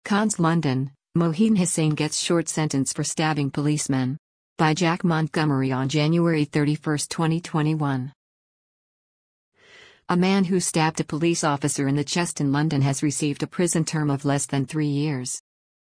Cons London, Mohin Hussain gets short sentence for stabbing policemen. By Jack Montgomery on January 31, 2021. A man who stabbed a police officer in the chest in London has received a prison term of less than 3 years.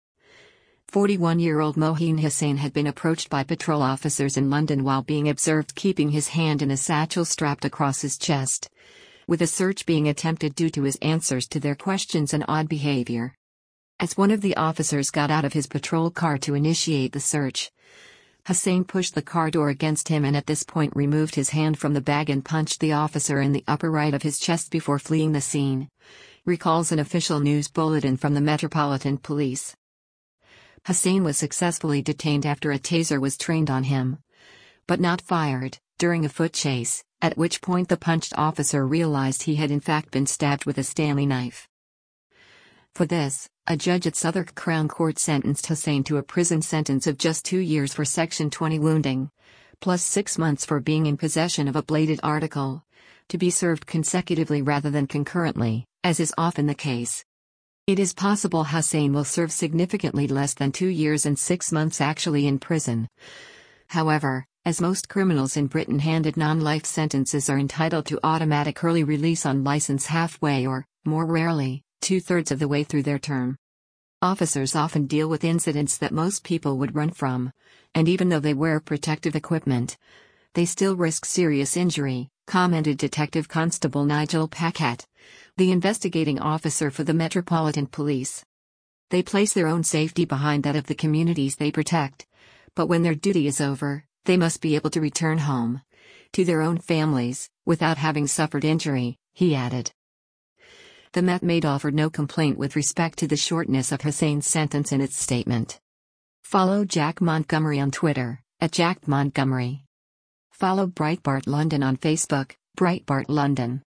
41-year-old Mohin Hussain had been approached by patrol officers in London while being observed keeping his hand in a satchel strapped across his chest, with a search being attempted due to his answers to their questions and odd behavior. As one of the officers got out of his patrol car to initiate the search, Hussain pushed the car door against him and at this point removed his hand from the bag and punched the officer in the upper right of his chest before fleeing the scene, recalls an official news bulletin from the Metropolitan Police. Hussain was successfully detained after a taser was trained on him, but not fired, during a foot chase, at which point the punched officer realized he had in fact been stabbed with a Stanley knife. For this, a judge at Southwark Crown Court sentenced Hussain to a prison sentence of just 2 years for Section 20 wounding, plus 6 months for being in possession of a bladed article, to be served consecutively rather than concurrently, as is often the case. It is possible Hussain will serve significantly less than 2 years and 6 months actually in prison. However, as most criminals in Britain handed non-life sentences are entitled to automatic early release on license halfway or, more rarely, 2/3 of the way through their term. Officers often deal with incidents that most people would run from, and even though they wear protective equipment, they still risk serious injury, commented Detective Constable Nigel Packett, the investigating officer for the Metropolitan Police. They place their own safety behind that of the communities they protect, but when their duty is over, they must be able to return home, to their own families, without having suffered injury, he added. The Met Maid offered no complaint with respect to the shortness of Hussain's sentence in its statement. Follow Jack Montgomery on Twitter, @JackMontgomery. Follow Breitbart London on Facebook, Breitbart London.